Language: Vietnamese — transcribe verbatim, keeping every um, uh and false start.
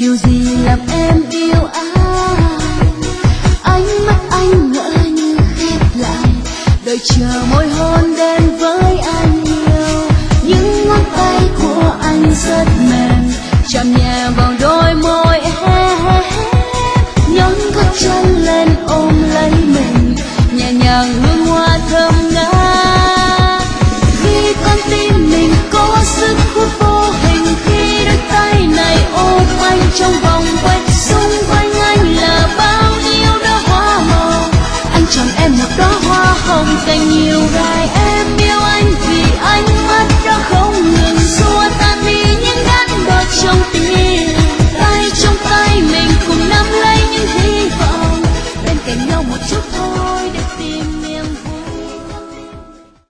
điều gì làm em yêu anh? Ánh mắt anh ngỡ như khép lại, đợi chờ môi hôn đến với anh yêu. Những ngón tay của anh rất mềm, chạm nhẹ vào đôi môi em, nhón gót chân lên ôm lấy mình, nhẹ nhàng hương hoa thơm ngát. Khi con tim mình có sức hút vô hình, khi đôi tay này ôm anh trong vòng